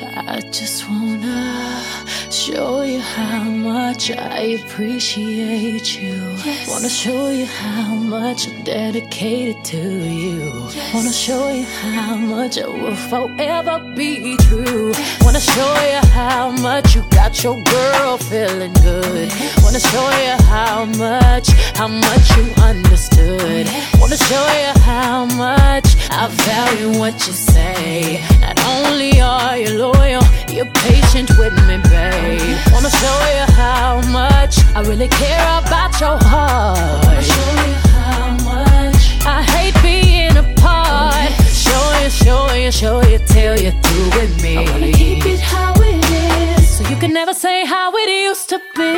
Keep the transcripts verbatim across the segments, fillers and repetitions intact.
I just wanna show you how much I appreciate you. Yes. Wanna show you how much I'm dedicated to you. Yes. Wanna show you how much I will forever be true. Yes. Wanna show you how much you got your girl feeling good. Yes. Wanna show you how much, how much you understood. Yes. Wanna show you how much I value what you say. Not only are you loyal, you're patient with me, babe. Wanna show you how much I really care about your heart. Wanna show you how much I hate being apart. Show you, show you, show you till you're through with me. I wanna keep it how it is, so you can never say how it used to be.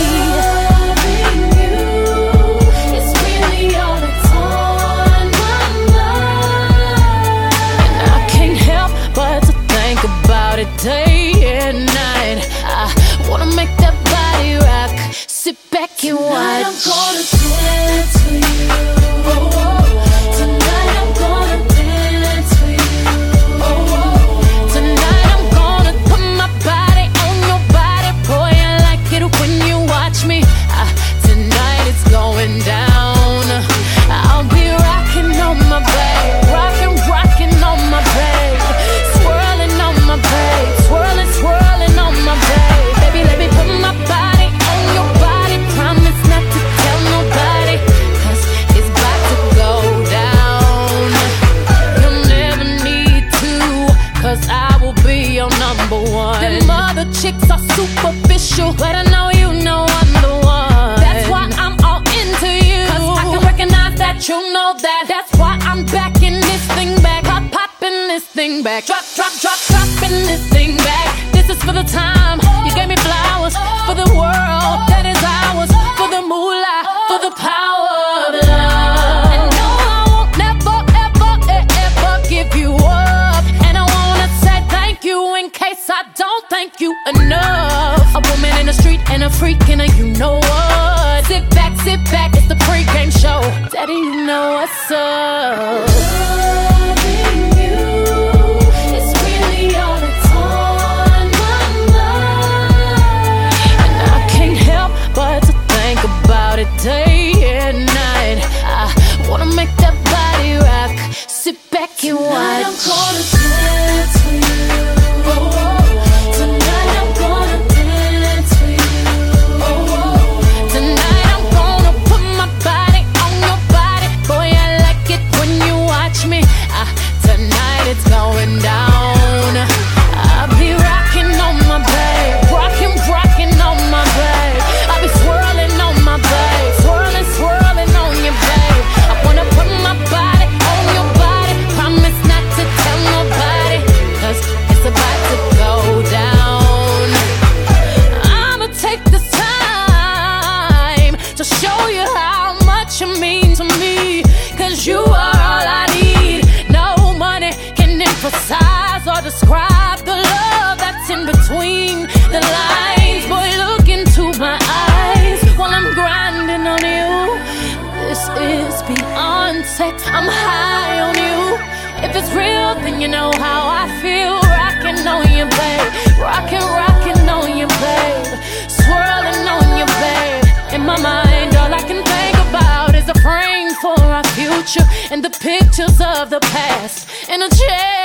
loving you is really all that's on my mind. And I can't help but to think about it day and night. I wanna make that body rock. Sit back and Tonight I'm watch. gonna dance for you. Oh, oh. Tonight I'm gonna dance for you. Oh, oh. Tonight I'm gonna put my body on your body. Boy, I like it when you watch me. Ah, tonight it's going down. I'll be rocking on my babe, rocking, rocking on my babe, swirling on my babe, swirling, swirling on my babe. Baby, let me put my body on your body. Promise not to tell nobody, 'cause it's about to go down. You'll never need to, 'cause I will be your number one. Them other chicks are superficial, but I know you know I'm the one. That's why I'm all into you, 'cause I can recognize that you know that. That's why I'm backing this thing back, pop popping this thing back, drop drop drop dropping this thing back. This is for the time you gave me flowers, for the world that is ours, for the moolah, for the power of love. And no, I won't never ever e- ever give you up. And I wanna say thank you in case I don't thank you enough. A woman in the street and a freak in a you know what. Sit back, sit back, it's the pregame show. Daddy, you know what's up. loving you is really all that's on my mind. And I can't help but to think about it day and night. I wanna make that body rock. Sit back and Tonight I'm watch. gonna dance for you. Oh, oh. Tonight I'm gonna dance for you. Oh, oh. Tonight I'm gonna put my body on your body. Boy, I like it when you watch me. Ah, tonight it's going down. I'll be rocking on my babe, rocking, rocking on my babe. I'll be swirling on my babe, swirling, swirling on your babe. I wanna put my body on your body. Promise not to tell nobody, 'cause it's about to go down. I'ma take this time to show you how much you mean to me, 'cause you are all I need. No money can emphasize or describe the love that's in between the lines. Boy, look into my eyes while I'm grinding on you. This is beyond sex, I'm high on you. If it's real, then you know how I feel. Rocking on you, babe, rocking, rocking on you, babe, swirling on you, babe. In my mind, all I can think about is a frame for our future and the pictures of the past in a chair